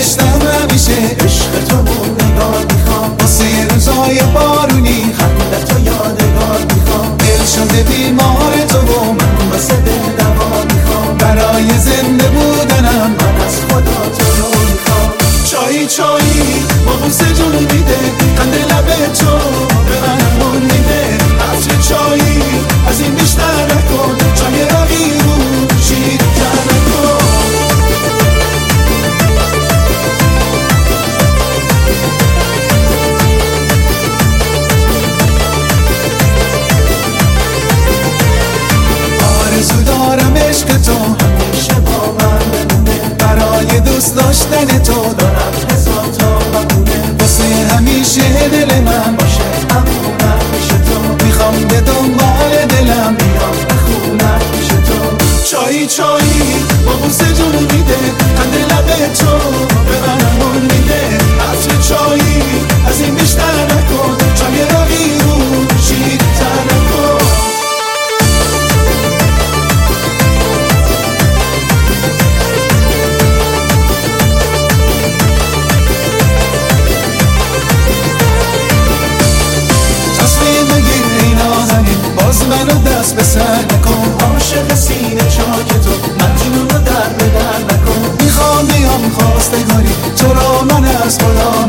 نوشتم همیشه عشق تو موندگار میخوام، واسه روزای بارونی خندت و یادگار میخوام. دل شده بیمار تو و من واسه دل دوا میخوام، برای زنده بودنم من از خدا تو رو میخوام. چایی چایی با بوسه جون میده، خنده لب تو به من مون میده. عطر چایی از این بیشتر نکن، چای رقی رو شیرین‌تر نکن. آرزو دارم عشق تو همیشه با من بمونه، برای دوست داشتن تو دارم هزار تا بهونه. واسه همیشه دل من باشه همونم پیش تو، میخوام به دنبال دلم بیام بخونم پیش تو. چایی چایی با بوسه جون میده، خنده لب تو به من مون میده. عطر چایی از این بیشتر نکن، چای رقی رو شیرین‌تر نکن. باز منو دست به سر نکن، عاشق سینه چاک تو مجنون رو در به در نکن. میخوام بیام خواستگاری تو را من از خدا